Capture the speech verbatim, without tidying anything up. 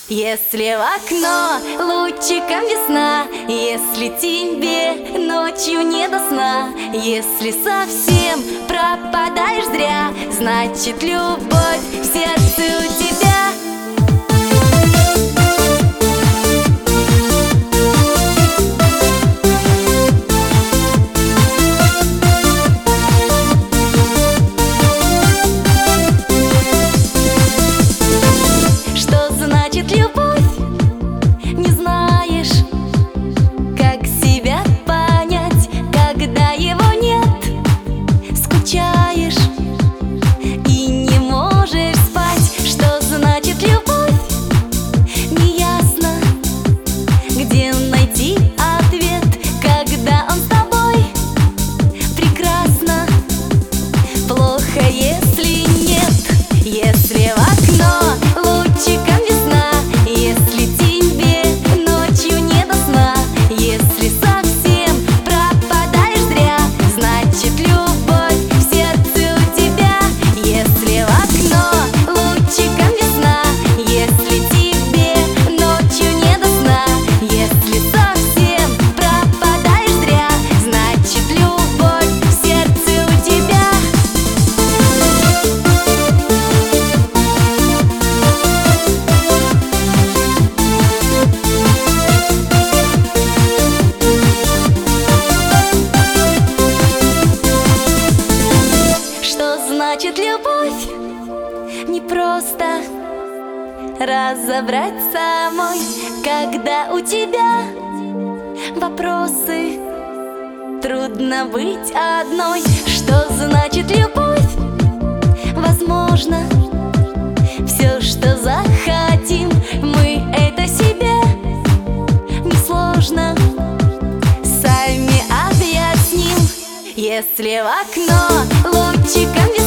Если в окно лучиком весна, если тебе ночью не до сна, если совсем пропадаешь зря, значит любовь в сердце у тебя. Значит, любовь не просто разобрать самой, когда у тебя вопросы, трудно быть одной. Что значит любовь? Возможно, все, что захотим, мы это себе несложно сами объясним. Если в окно лучиком весна,